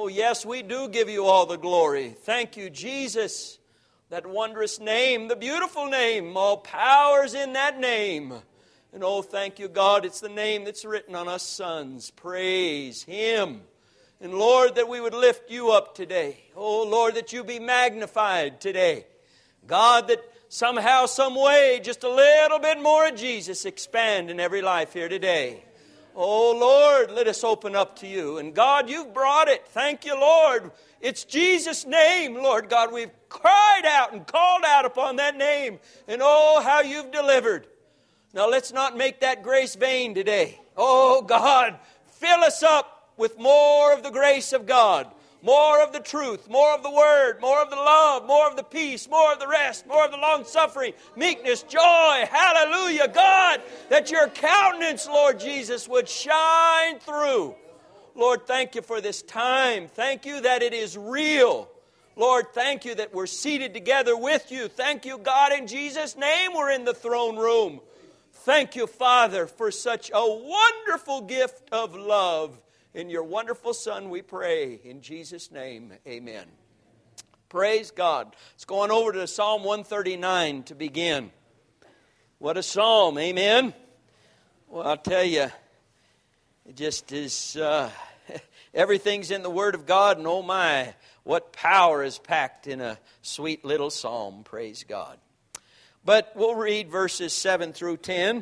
Oh, yes, we do give you all the glory. Thank you, Jesus. That wondrous name, the beautiful name. All power's in that name. And oh, thank you, God, it's the name that's written on us sons. Praise Him. And Lord, that we would lift you up today. Oh, Lord, that you be magnified today. God, that somehow, some way, just a little bit more of Jesus expand in every life here today. Oh, Lord, let us open up to you. And God, you've brought it. Thank you, Lord. It's Jesus' name, Lord God. We've cried out and called out upon that name. And oh, how you've delivered. Now, let's not make that grace vain today. Oh, God, fill us up with more of the grace of God. More of the truth, more of the word, more of the love, more of the peace, more of the rest, more of the long-suffering, meekness, joy. Hallelujah, God, that your countenance, Lord Jesus, would shine through. Lord, thank you for this time. Thank you that it is real. Lord, thank you that we're seated together with you. Thank you, God, in Jesus' name we're in the throne room. Thank you, Father, for such a wonderful gift of love. In your wonderful Son we pray. In Jesus' name, amen. Praise God. Let's go on over to Psalm 139 to begin. What a psalm, amen? Well, I'll tell you, it just is, everything's in the Word of God, and oh my, what power is packed in a sweet little psalm, praise God. But we'll read verses 7 through 10.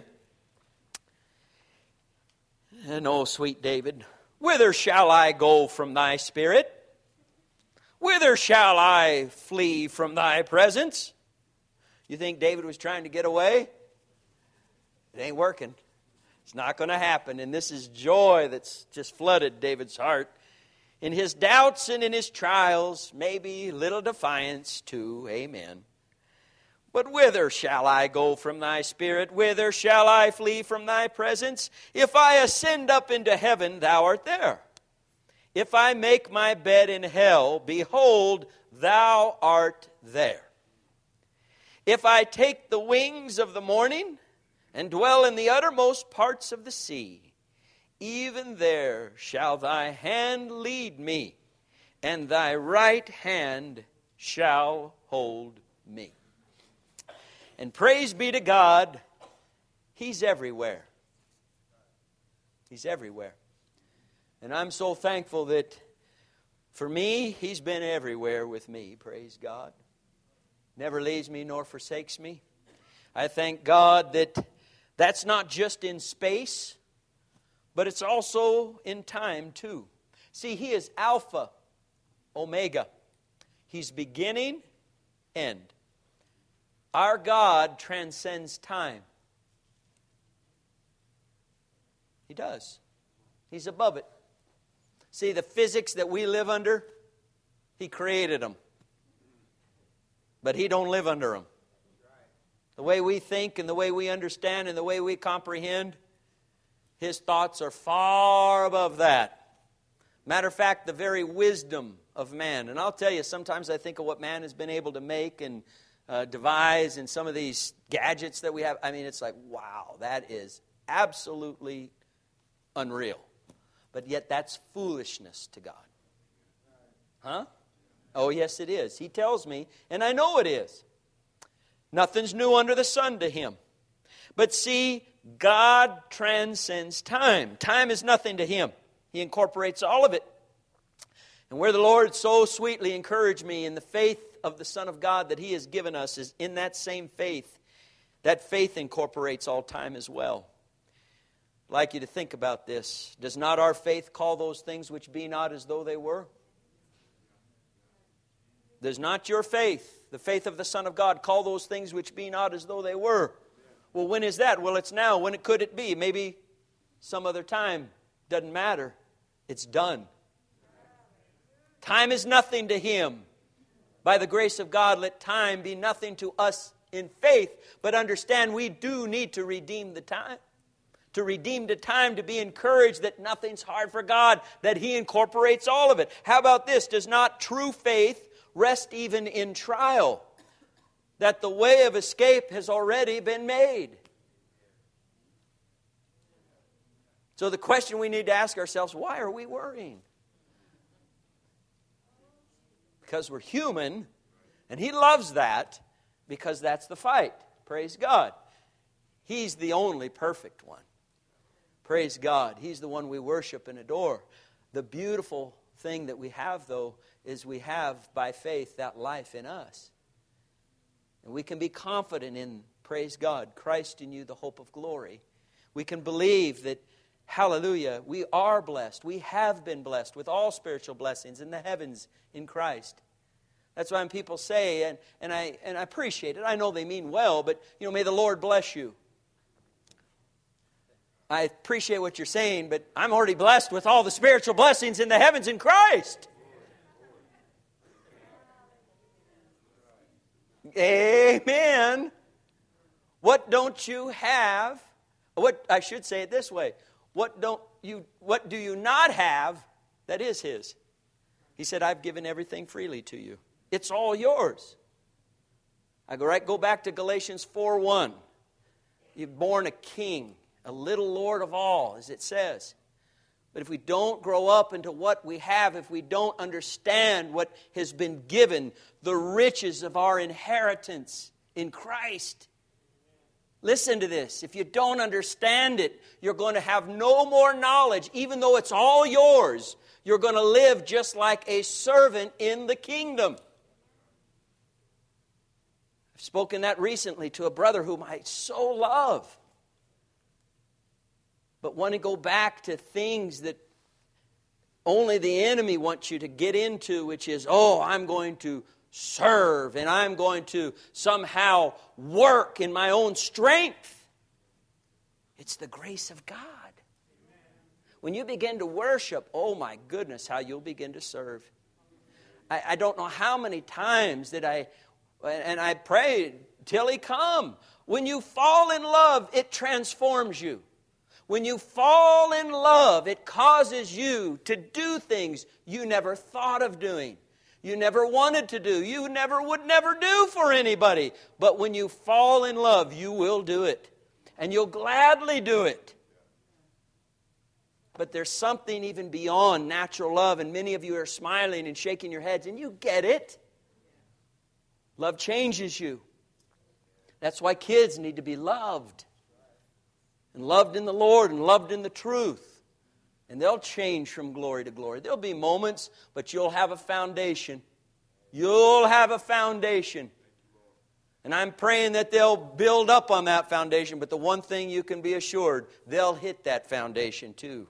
And oh, sweet David, whither shall I go from thy spirit? Whither shall I flee from thy presence? You think David was trying to get away? It ain't working. It's not going to happen. And this is joy that's just flooded David's heart. In his doubts and in his trials, maybe little defiance too. Amen. But whither shall I go from thy spirit? Whither shall I flee from thy presence? If I ascend up into heaven, thou art there. If I make my bed in hell, behold, thou art there. If I take the wings of the morning and dwell in the uttermost parts of the sea, even there shall thy hand lead me, and thy right hand shall hold me. And praise be to God, He's everywhere. He's everywhere. And I'm so thankful that for me, He's been everywhere with me, praise God. Never leaves me nor forsakes me. I thank God that that's not just in space, but it's also in time too. See, He is Alpha, Omega. He's beginning, end. Our God transcends time. He does. He's above it. See, the physics that we live under, He created them. But He don't live under them. The way we think and the way we understand and the way we comprehend, His thoughts are far above that. Matter of fact, the very wisdom of man. And I'll tell you, sometimes I think of what man has been able to make and devise and some of these gadgets that we have. I mean, it's like, wow, that is absolutely unreal. But yet that's foolishness to God. Huh? Oh, yes, it is. He tells me, and I know it is. Nothing's new under the sun to Him. But see, God transcends time. Time is nothing to Him. He incorporates all of it. And where the Lord so sweetly encouraged me in the faith of the Son of God that He has given us is in that same faith. That faith incorporates all time as well. I'd like you to think about this. Does not our faith call those things which be not as though they were? Does not your faith, the faith of the Son of God, call those things which be not as though they were? Well, when is that? Well, it's now. When could it be? Maybe some other time. Doesn't matter. It's done. Time is nothing to Him. By the grace of God, let time be nothing to us in faith. But understand, we do need to redeem the time. To redeem the time, to be encouraged that nothing's hard for God, that He incorporates all of it. How about this? Does not true faith rest even in trial? That the way of escape has already been made. So the question we need to ask ourselves, why are we worrying? because we're human, and He loves that because that's the fight. Praise God. He's the only perfect one. Praise God. He's the one we worship and adore. The beautiful thing that we have, though, is we have, by faith, that life in us. And we can be confident in, praise God, Christ in you, the hope of glory. We can believe that, hallelujah, we are blessed. We have been blessed with all spiritual blessings in the heavens in Christ. That's why when people say, and I appreciate it, I know they mean well, but, may the Lord bless you. I appreciate what you're saying, but I'm already blessed with all the spiritual blessings in the heavens in Christ. Amen. What don't you have? I should say it this way. What do you not have that is His? He said, I've given everything freely to you. It's all yours. I go back to Galatians 4:1. You've born a king, a little Lord of all, as it says. But if we don't grow up into what we have, if we don't understand what has been given, the riches of our inheritance in Christ. Listen to this. If you don't understand it, you're going to have no more knowledge. Even though it's all yours, you're going to live just like a servant in the kingdom. I've spoken that recently to a brother whom I so love. But want to go back to things that only the enemy wants you to get into, which is, I'm going to serve and I'm going to somehow work in my own strength. It's the grace of God. When you begin to worship, oh my goodness, how you'll begin to serve. I don't know how many times that I prayed till He come. When you fall in love, it transforms you. When you fall in love, it causes you to do things you never thought of doing. You never wanted to do. You would never do for anybody. But when you fall in love, you will do it. And you'll gladly do it. But there's something even beyond natural love. And many of you are smiling and shaking your heads. And you get it. Love changes you. That's why kids need to be loved. And loved in the Lord and loved in the truth. And they'll change from glory to glory. There'll be moments, but you'll have a foundation. You'll have a foundation. And I'm praying that they'll build up on that foundation. But the one thing you can be assured, they'll hit that foundation too.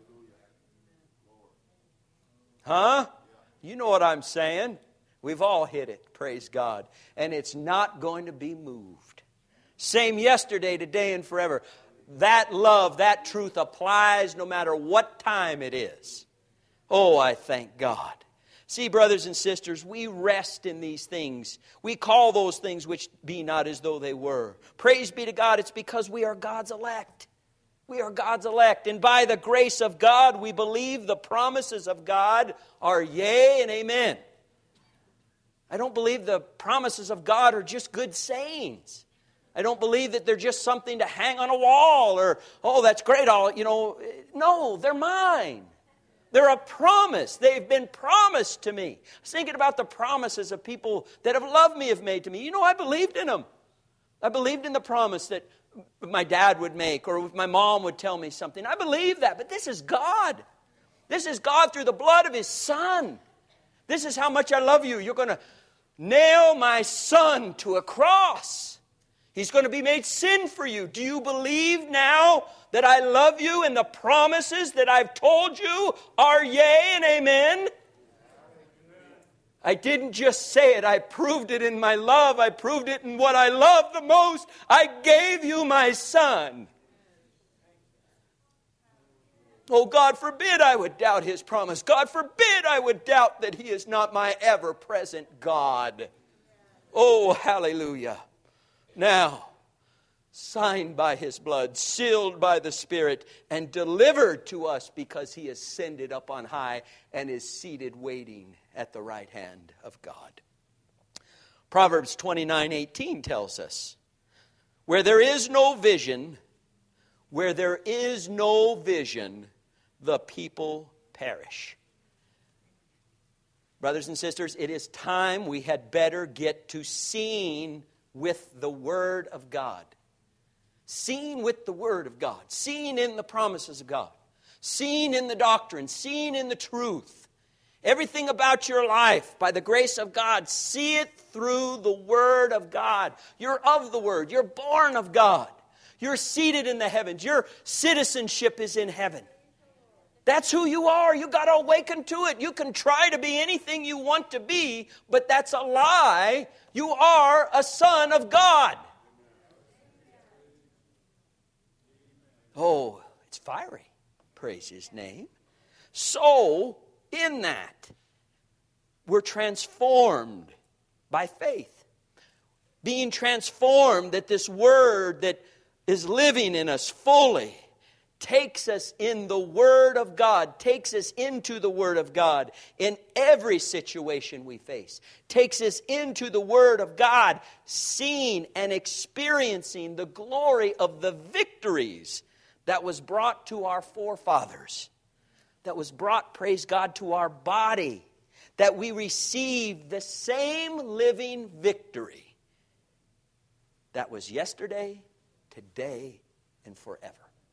Huh? You know what I'm saying. We've all hit it, praise God. And it's not going to be moved. Same yesterday, today, and forever. That love, that truth applies no matter what time it is. Oh, I thank God. See, brothers and sisters, we rest in these things. We call those things which be not as though they were. Praise be to God, it's because we are God's elect. We are God's elect. And by the grace of God, we believe the promises of God are yea and amen. I don't believe the promises of God are just good sayings. I don't believe that they're just something to hang on a wall or, that's great. No, they're mine. They're a promise. They've been promised to me. I was thinking about the promises of people that have loved me have made to me. I believed in them. I believed in the promise that my dad would make or if my mom would tell me something. I believe that, but this is God. This is God through the blood of His Son. This is how much I love you. You're going to nail my Son to a cross. He's going to be made sin for you. Do you believe now that I love you and the promises that I've told you are yea and amen? I didn't just say it. I proved it in my love. I proved it in what I love the most. I gave you my Son. Oh, God forbid I would doubt His promise. God forbid I would doubt that He is not my ever-present God. Oh, hallelujah. Now, signed by His blood, sealed by the Spirit, and delivered to us because He ascended up on high and is seated waiting at the right hand of God. Proverbs 29:18 tells us, where there is no vision, the people perish. Brothers and sisters, it is time we had better get to seeing with the Word of God. Seeing with the Word of God. Seeing in the promises of God. Seeing in the doctrine. Seeing in the truth. Everything about your life, by the grace of God, see it through the Word of God. You're of the Word. You're born of God. You're seated in the heavens. Your citizenship is in heaven. That's who you are. You've got to awaken to it. You can try to be anything you want to be, but that's a lie. You are a son of God. Oh, it's fiery. Praise His name. So, in that, we're transformed by faith. Being transformed, that this Word that is living in us fully takes us in the Word of God, takes us into the Word of God in every situation we face, takes us into the Word of God, seeing and experiencing the glory of the victories that was brought to our forefathers, that was brought, praise God, to our body, that we receive the same living victory that was yesterday, today, and forever.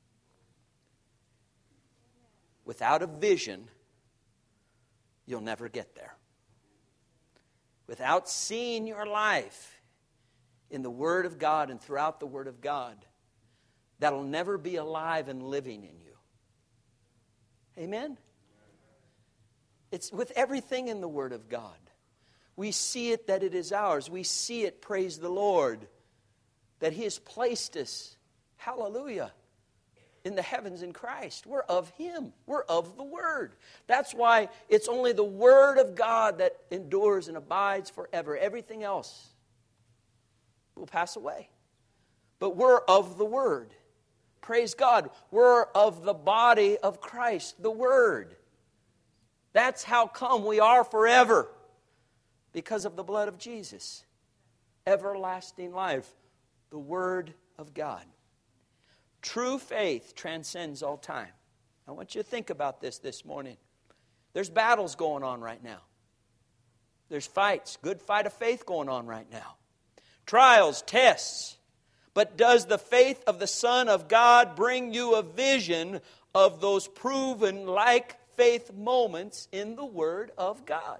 Without a vision, you'll never get there. Without seeing your life in the Word of God and throughout the Word of God, that'll never be alive and living in you. Amen? It's with everything in the Word of God. We see it that it is ours. We see it, praise the Lord, that He has placed us, hallelujah, in the heavens in Christ. We're of Him. We're of the Word. That's why it's only the Word of God that endures and abides forever. Everything else will pass away. But we're of the Word. Praise God. We're of the body of Christ, the Word. That's how come we are forever. Because of the blood of Jesus. Everlasting life. The Word of God. True faith transcends all time. I want you to think about this morning. There's battles going on right now. There's fights, good fight of faith going on right now. Trials, tests. But does the faith of the Son of God bring you a vision of those proven like faith moments in the Word of God?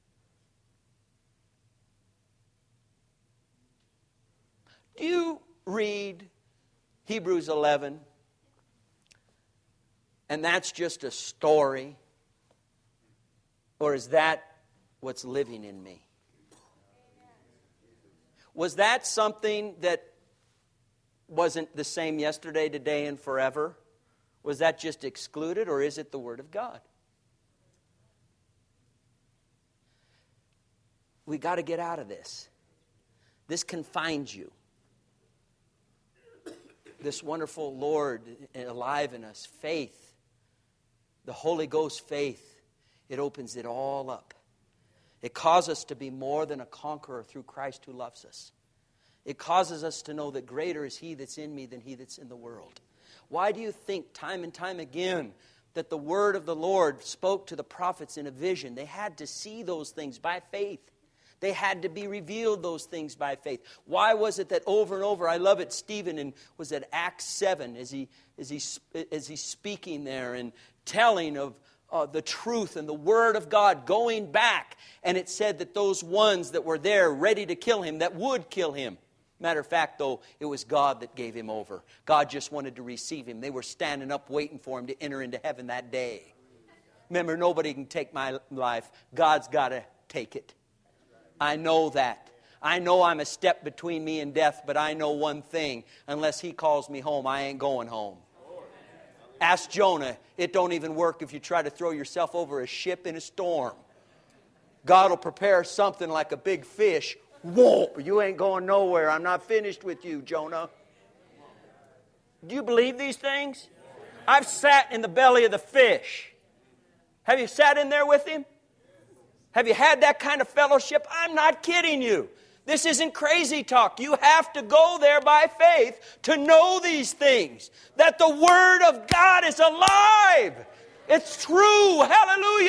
Do you read Hebrews 11, and that's just a story? Or is that what's living in me? Was that something that wasn't the same yesterday, today, and forever? Was that just excluded, or is it the Word of God? We got to get out of this. This confines you. This wonderful Lord alive in us, faith, the Holy Ghost faith, it opens it all up. It causes us to be more than a conqueror through Christ who loves us. It causes us to know that greater is He that's in me than he that's in the world. Why do you think time and time again that the word of the Lord spoke to the prophets in a vision? They had to see those things by faith. They had to be revealed, those things, by faith. Why was it that over and over, I love it, Stephen was at Acts 7 as he's speaking there and telling of the truth and the Word of God going back. And it said that those ones that were there ready to kill him, that would kill him. Matter of fact, though, it was God that gave him over. God just wanted to receive him. They were standing up waiting for him to enter into heaven that day. Remember, nobody can take my life. God's got to take it. I know that. I know I'm a step between me and death, but I know one thing. Unless He calls me home, I ain't going home. Ask Jonah. It don't even work if you try to throw yourself over a ship in a storm. God will prepare something like a big fish. Whoa, you ain't going nowhere. I'm not finished with you, Jonah. Do you believe these things? I've sat in the belly of the fish. Have you sat in there with him? Have you had that kind of fellowship? I'm not kidding you. This isn't crazy talk. You have to go there by faith to know these things. That the Word of God is alive. It's true. Hallelujah.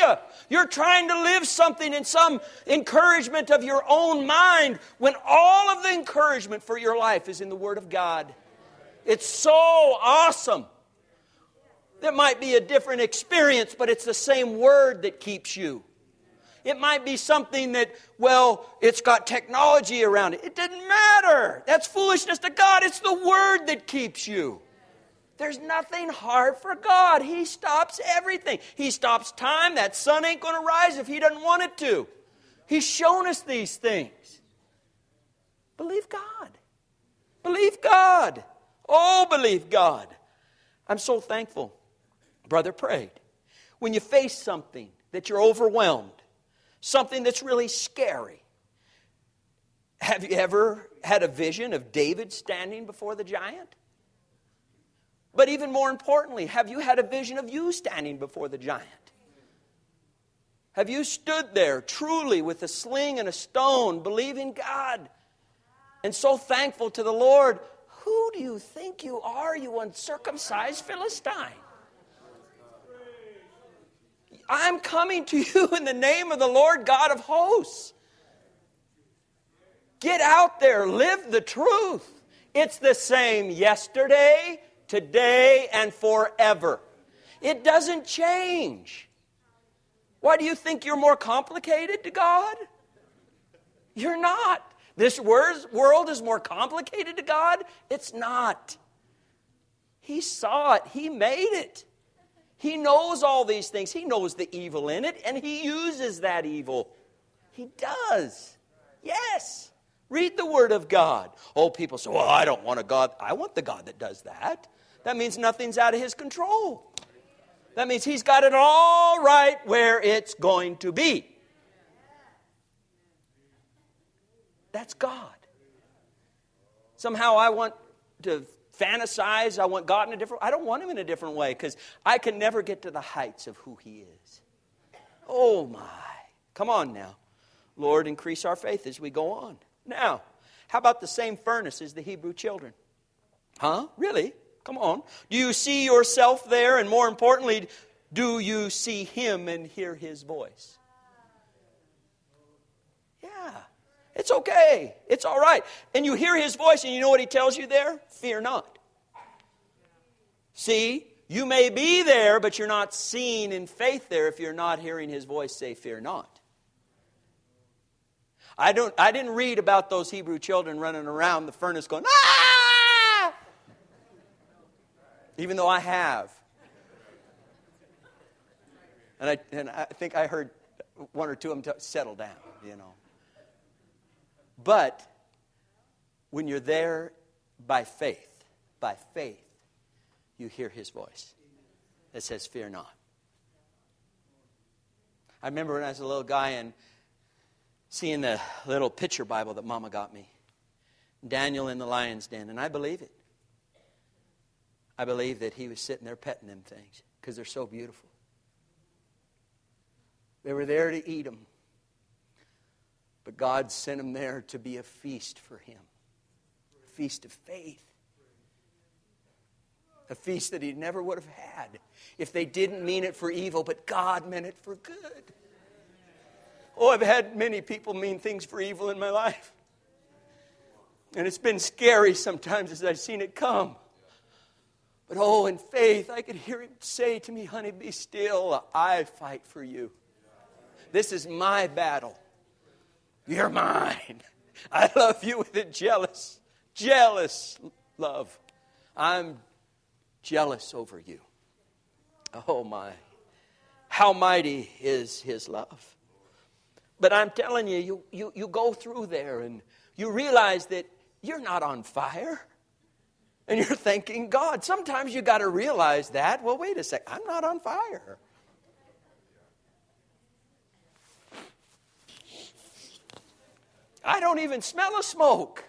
You're trying to live something in some encouragement of your own mind when all of the encouragement for your life is in the Word of God. It's so awesome. There might be a different experience, but it's the same Word that keeps you. It might be something that, well, it's got technology around it. It didn't matter. That's foolishness to God. It's the Word that keeps you. There's nothing hard for God. He stops everything. He stops time. That sun ain't going to rise if He doesn't want it to. He's shown us these things. Believe God. Believe God. Oh, believe God. I'm so thankful. Brother prayed. When you face something that you're overwhelmed, something that's really scary. Have you ever had a vision of David standing before the giant? But even more importantly, have you had a vision of you standing before the giant? Have you stood there truly with a sling and a stone, believing God, and so thankful to the Lord? Who do you think you are, you uncircumcised Philistine? I'm coming to you in the name of the Lord God of hosts. Get out there, live the truth. It's the same yesterday, today, and forever. It doesn't change. Why do you think you're more complicated to God? You're not. This world is more complicated to God? It's not. He saw it. He made it. He knows all these things. He knows the evil in it, and He uses that evil. He does. Yes. Read the Word of God. Oh, people say, well, I don't want a God. I want the God that does that. That means nothing's out of His control. That means He's got it all right where it's going to be. That's God. Somehow I want to fantasize, I want God in a different way. I don't want Him in a different way because I can never get to the heights of who He is. Oh my. Come on now. Lord, increase our faith as we go on. Now, how about the same furnace as the Hebrew children? Huh? Really? Come on. Do you see yourself there? And more importantly, do you see Him and hear His voice? Yeah. It's okay. It's all right. And you hear His voice and you know what He tells you there? Fear not. See, you may be there, but you're not seeing in faith there if you're not hearing His voice say, fear not. I didn't read about those Hebrew children running around the furnace going, ah! Even though I have. And I think I heard one or two of them settle down, you know. But when you're there by faith, you hear His voice that says, fear not. I remember when I was a little guy and seeing the little picture Bible that Mama got me. Daniel in the lion's den, and I believe it. I believe that he was sitting there petting them things because they're so beautiful. They were there to eat them. But God sent them there to be a feast for him. A feast of faith. A feast that he never would have had if they didn't mean it for evil, but God meant it for good. Oh, I've had many people mean things for evil in my life. And it's been scary sometimes as I've seen it come. But oh, in faith, I could hear him say to me, honey, be still. I fight for you. This is my battle. You're mine. I love you with a jealous love. I'm jealous over you. Oh my. How mighty is his love. But I'm telling you, you go through there and you realize that you're not on fire. And you're thanking God. Sometimes you got to realize that. Well, wait a sec. I'm not on fire. I don't even smell a smoke.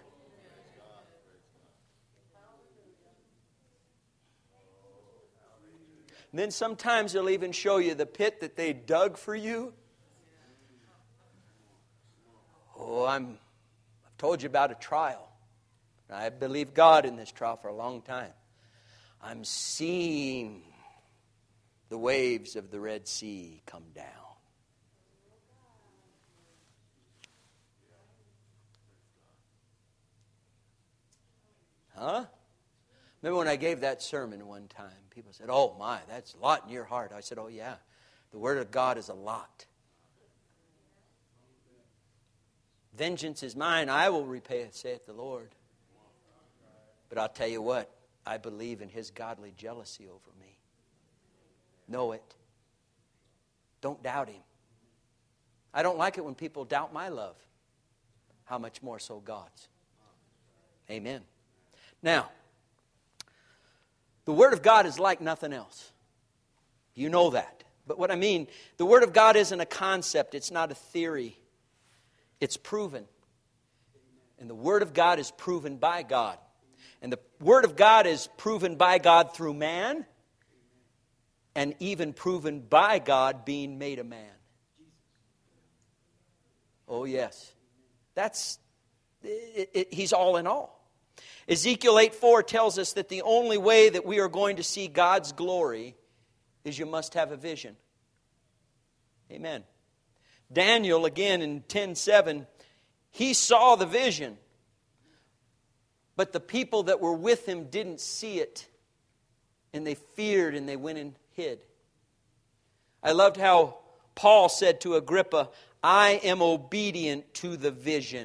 And then sometimes they'll even show you the pit that they dug for you. Oh, I've told you about a trial. I believe God in this trial for a long time. I'm seeing the waves of the Red Sea come down. Huh? Remember when I gave that sermon one time, people said, oh my, that's a lot in your heart. I said, oh yeah, the Word of God is a lot. Vengeance is mine, I will repay, saith the Lord. But I'll tell you what, I believe in His godly jealousy over me. Know it. Don't doubt Him. I don't like it when people doubt my love. How much more so God's. Amen. Now, the Word of God is like nothing else. You know that. But what I mean, the Word of God isn't a concept. It's not a theory. It's proven. And the Word of God is proven by God. And the Word of God is proven by God through man, and even proven by God being made a man. Oh yes. That's He's all in all. Ezekiel 8:4 tells us that the only way that we are going to see God's glory is you must have a vision. Amen. Daniel, again in 10:7, he saw the vision, but the people that were with him didn't see it, and they feared and they went and hid. I loved how Paul said to Agrippa, I am obedient to the vision.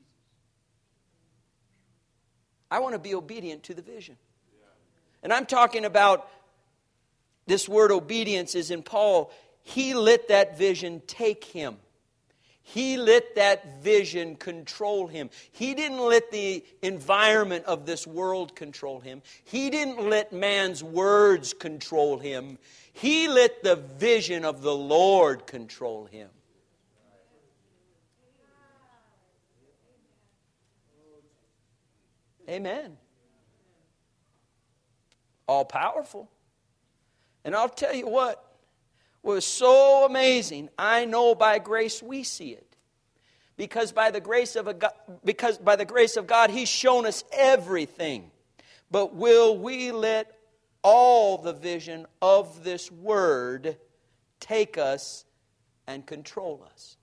I want to be obedient to the vision. And I'm talking about this word obedience is in Paul. He let that vision take him. He let that vision control him. He didn't let the environment of this world control him. He didn't let man's words control him. He let the vision of the Lord control him. Amen. All powerful. And I'll tell you what was so amazing. I know by grace we see it. Because by the grace of God, He's shown us everything. But will we let all the vision of this Word take us and control us?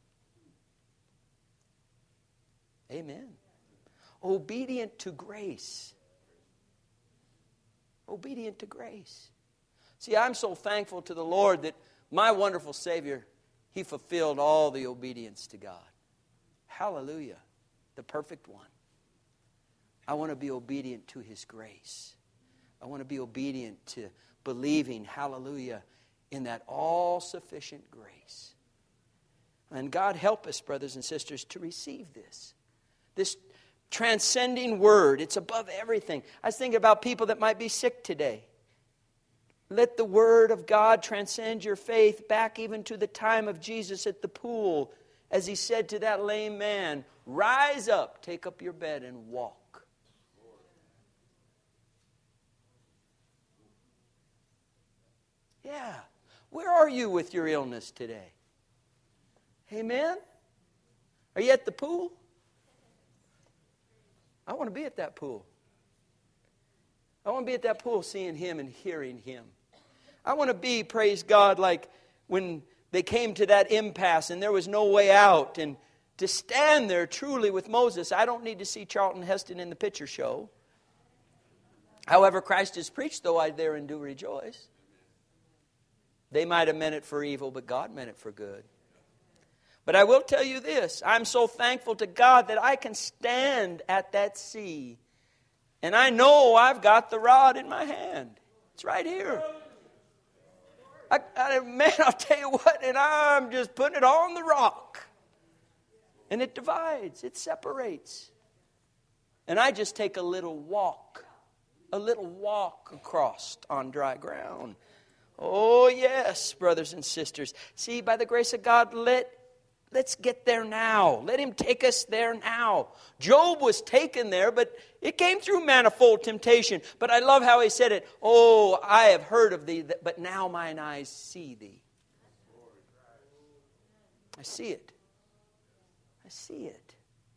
Amen. Obedient to grace. Obedient to grace. See, I'm so thankful to the Lord that my wonderful Savior, He fulfilled all the obedience to God. Hallelujah. The perfect one. I want to be obedient to His grace. I want to be obedient to believing, hallelujah, in that all-sufficient grace. And God help us, brothers and sisters, to receive this. This transcending Word. It's above everything. I was thinking about people that might be sick today. Let the Word of God transcend your faith back even to the time of Jesus at the pool, as He said to that lame man, rise up, take up your bed and walk. Yeah. Where are you with your illness today? Amen? Are you at the pool? I want to be at that pool. I want to be at that pool seeing Him and hearing Him. I want to be, praise God, like when they came to that impasse and there was no way out. And to stand there truly with Moses. I don't need to see Charlton Heston in the picture show. However, Christ is preached, though I therein do rejoice. They might have meant it for evil, but God meant it for good. But I will tell you this, I'm so thankful to God that I can stand at that sea. And I know I've got the rod in my hand. It's right here. Man, I'll tell you what, and I'm just putting it on the rock. And it divides, it separates. And I just take a little walk across on dry ground. Oh, yes, brothers and sisters. See, by the grace of God, let's get there now. Let Him take us there now. Job was taken there, but it came through manifold temptation. But I love how he said it. Oh, I have heard of thee, but now mine eyes see thee. I see it. I see it.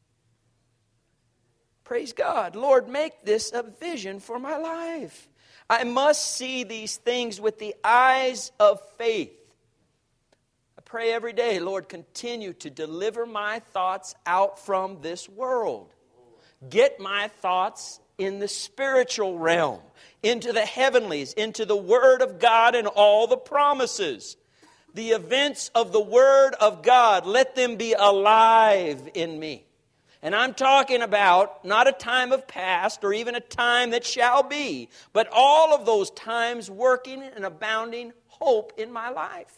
Praise God. Lord, make this a vision for my life. I must see these things with the eyes of faith. I pray every day, Lord, continue to deliver my thoughts out from this world. get my thoughts in the spiritual realm, into the heavenlies, into the Word of God and all the promises. The events of the Word of God, let them be alive in me. And I'm talking about not a time of past or even a time that shall be, but all of those times working and abounding hope in my life.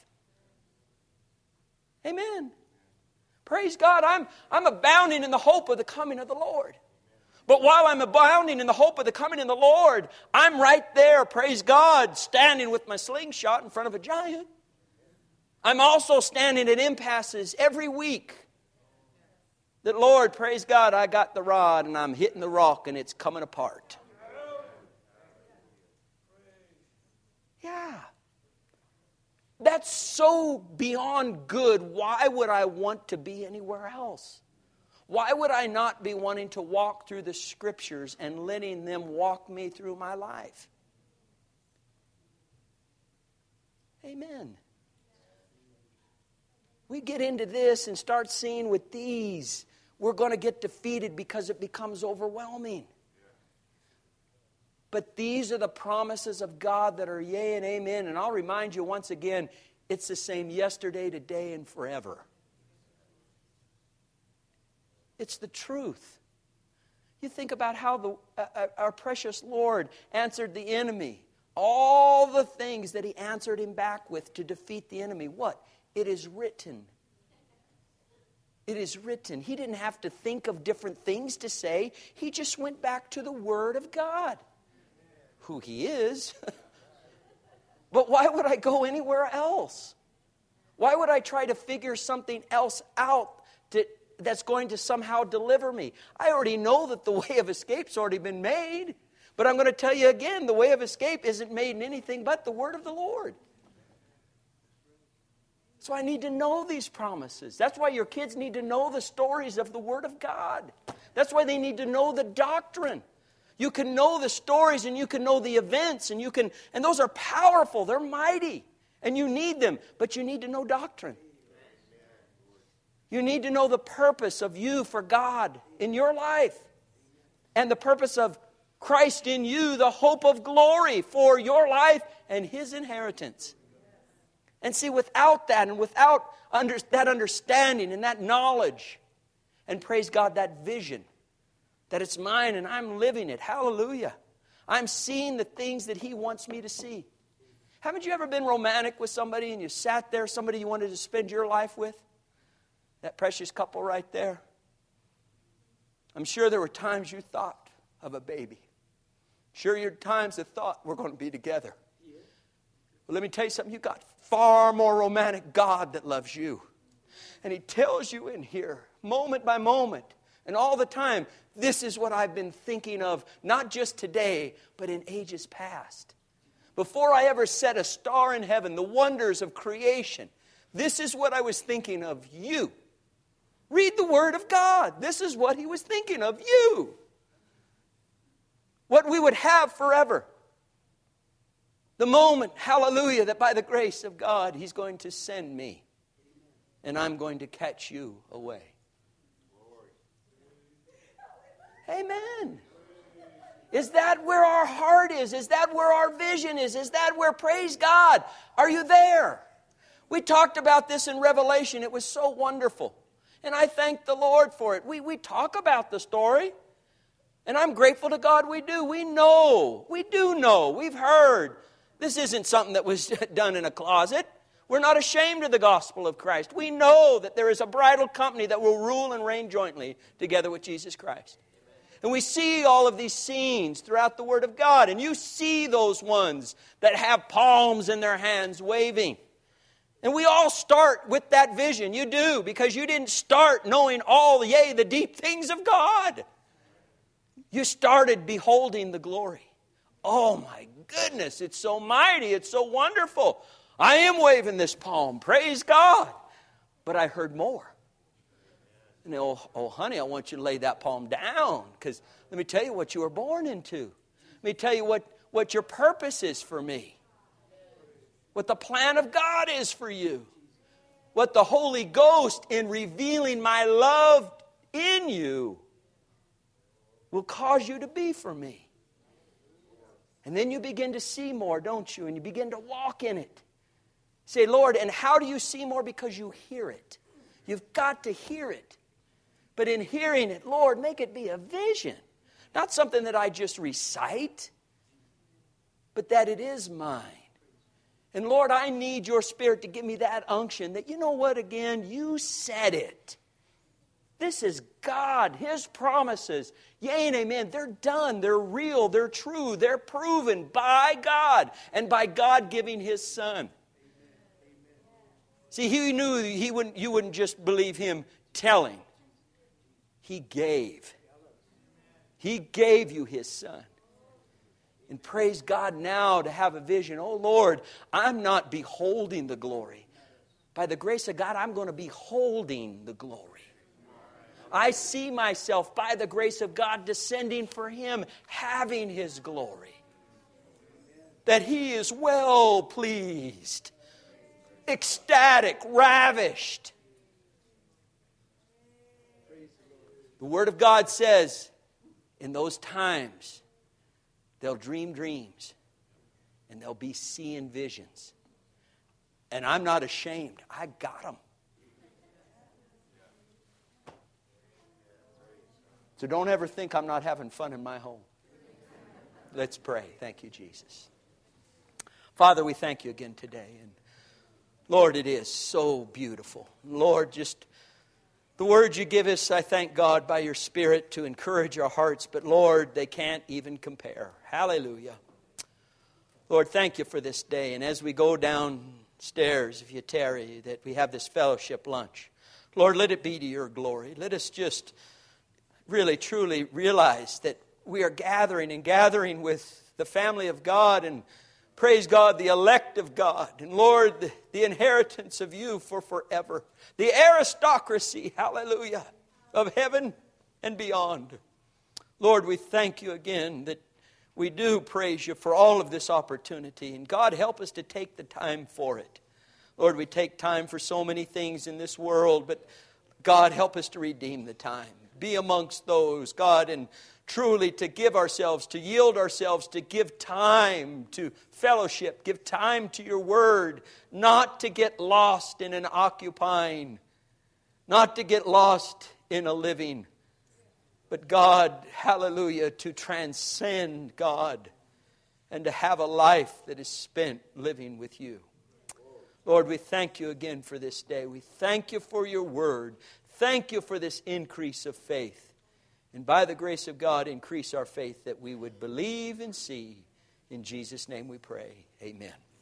Amen. Praise God. I'm abounding in the hope of the coming of the Lord. But while I'm abounding in the hope of the coming of the Lord, I'm right there, praise God, standing with my slingshot in front of a giant. I'm also standing at impasses every week. That, Lord, praise God, I got the rod and I'm hitting the rock and it's coming apart. Yeah. That's so beyond good. Why would I want to be anywhere else? Why would I not be wanting to walk through the Scriptures and letting them walk me through my life? Amen. We get into this and start seeing with these, we're going to get defeated because it becomes overwhelming. But these are the promises of God that are yea and amen. And I'll remind you once again, it's the same yesterday, today, and forever. It's the truth. You think about how our precious Lord answered the enemy. All the things that He answered him back with to defeat the enemy. What? It is written. It is written. He didn't have to think of different things to say. He just went back to the Word of God. Who He is. But why would I go anywhere else? Why would I try to figure something else out that's going to somehow deliver me? I already know that the way of escape's already been made. But I'm going to tell you again, the way of escape isn't made in anything but the Word of the Lord. So I need to know these promises. That's why your kids need to know the stories of the Word of God. That's why they need to know the doctrine. You can know the stories and you can know the events and those are powerful. They're mighty. And you need them, but you need to know doctrine. You need to know the purpose of you for God in your life. And the purpose of Christ in you, the hope of glory for your life and His inheritance. And see, without that and without that understanding and that knowledge, and praise God, that vision, that it's mine and I'm living it. Hallelujah. I'm seeing the things that He wants me to see. Haven't you ever been romantic with somebody and you sat there, somebody you wanted to spend your life with? That precious couple right there. I'm sure there were times you thought of a baby. Sure, your times that thought we're going to be together. Well, let me tell you something. You got far more romantic God that loves you. And He tells you in here, moment by moment, and all the time, this is what I've been thinking of, not just today, but in ages past. Before I ever set a star in heaven, the wonders of creation, this is what I was thinking of you. Read the Word of God. This is what He was thinking of you. What we would have forever. The moment, hallelujah, that by the grace of God, He's going to send me. And I'm going to catch you away. Amen. Is that where our heart is? Is that where our vision is? Is that where, praise God, are you there? We talked about this in Revelation. It was so wonderful. And I thank the Lord for it. We talk about the story. And I'm grateful to God we do. We know. We do know. We've heard. This isn't something that was done in a closet. We're not ashamed of the gospel of Christ. We know that there is a bridal company that will rule and reign jointly together with Jesus Christ. And we see all of these scenes throughout the Word of God. And you see those ones that have palms in their hands waving. And we all start with that vision. You do, because you didn't start knowing all, the deep things of God. You started beholding the glory. Oh my goodness, it's so mighty, it's so wonderful. I am waving this palm, praise God. But I heard more. And oh honey, I want you to lay that palm down, because let me tell you what you were born into. Let me tell you what your purpose is for me. What the plan of God is for you. What the Holy Ghost in revealing my love in you will cause you to be for me. And then you begin to see more, don't you? And you begin to walk in it. Say, Lord, and how do you see more? Because you hear it. You've got to hear it. But in hearing it, Lord, make it be a vision. Not something that I just recite, but that it is mine. And Lord, I need your Spirit to give me that unction that, you know what, again, you said it. This is God, His promises. Yea and amen. They're done. They're real. They're true. They're proven by God and by God giving His Son. See, He knew you wouldn't just believe Him telling. He gave. He gave you His Son. And praise God now to have a vision. Oh Lord, I'm not beholding the glory. By the grace of God, I'm going to be holding the glory. I see myself by the grace of God descending for Him, having His glory. That He is well pleased, ecstatic, ravished. The Word of God says, in those times, they'll dream dreams and they'll be seeing visions. And I'm not ashamed. I got them. So don't ever think I'm not having fun in my home. Let's pray. Thank you, Jesus. Father, we thank you again today. And Lord, it is so beautiful. Lord, just the words you give us, I thank God by your Spirit to encourage our hearts. But Lord, they can't even compare. Hallelujah. Lord, thank you for this day. And as we go downstairs, if you tarry, that we have this fellowship lunch. Lord, let it be to your glory. Let us just really, truly realize that we are gathering with the family of God and praise God, the elect of God. And Lord, the inheritance of you for forever. The aristocracy, hallelujah, of heaven and beyond. Lord, we thank you again that we do praise you for all of this opportunity. And God, help us to take the time for it. Lord, we take time for so many things in this world, but God, help us to redeem the time. Be amongst those, God, and truly to give ourselves, to yield ourselves, to give time to fellowship, give time to your word, not to get lost in an occupying, not to get lost in a living, but God, hallelujah, to transcend God and to have a life that is spent living with you. Lord, we thank you again for this day. We thank you for your word. Thank you for this increase of faith. And by the grace of God, increase our faith that we would believe and see. In Jesus' name we pray. Amen.